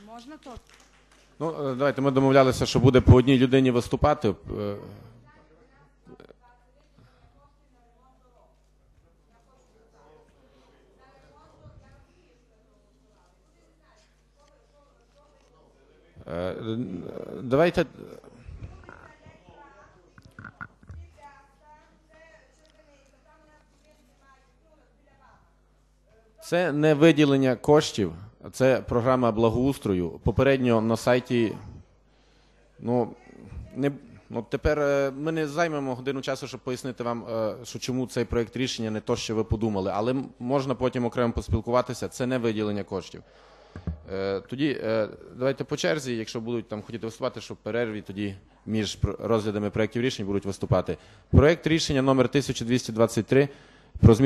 Можна то? Ну, давайте, ми домовлялися, що буде по одній людині виступати. Давайте... Це не виділення коштів, це програма благоустрою. Попередньо на сайті, тепер ми не займемо годину часу, щоб пояснити вам, що чому цей проєкт рішення не то, що ви подумали, але можна потім окремо поспілкуватися, це не виділення коштів. Тоді давайте по черзі, якщо будуть там хотіти виступати, щоб в перерві тоді між розглядами проєктів рішень будуть виступати. Проєкт рішення номер 1223 про зміну